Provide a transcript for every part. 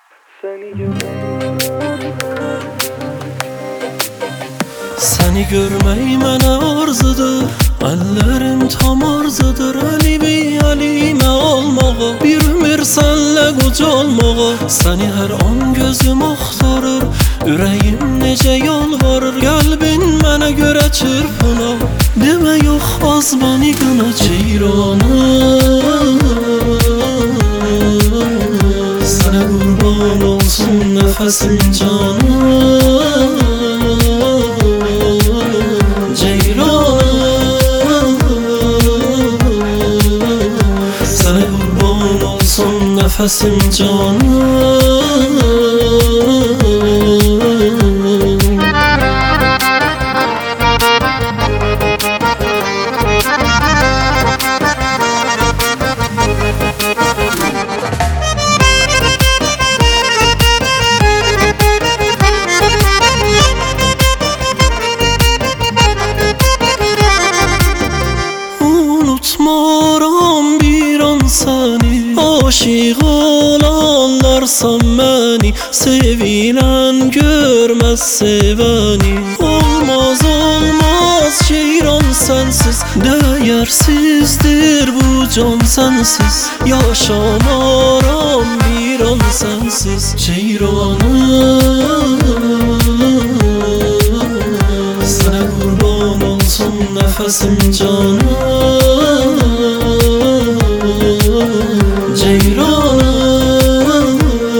Seni görmeyi mənə arzudur, əllərim tam arzudur. Alibi alimə olmağa, bir ömür sənlə qocalmağa. Səni hər an gözüm axtarır, ürəyim necə yalvarır. Qəlbin mənə görə çırpınar, demə yox az bəni qına ceyranım. Sənə qurban olsun nəfəsim canım. Sana kurban olsun nefesim canım. Unutmaram bir an səni, aşık olanlarsan məni. Sevilən görməz sevəni, olmaz olmaz ceyran sənsiz. Dəyərsizdir bu can sənsiz, yaşamaram bir an sənsiz ceyranım. Sənə qurban olsun nəfəsim canım. Ceyranım,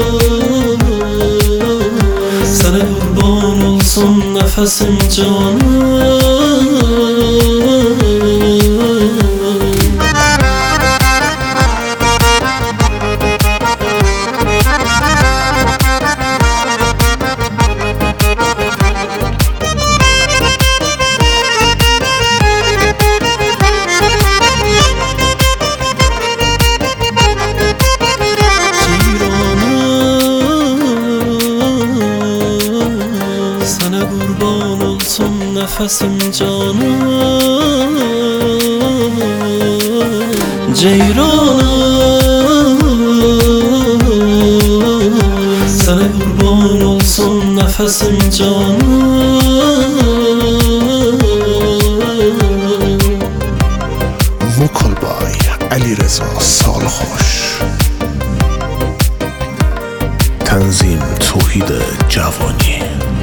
sana kurban olsun nefesim canım. Sana kurban olsun nefesim canım. Ceyranım, sana kurban olsun nefesim canım. Vokal by علیرضا سالخوش، تنظیم توحید جوانی.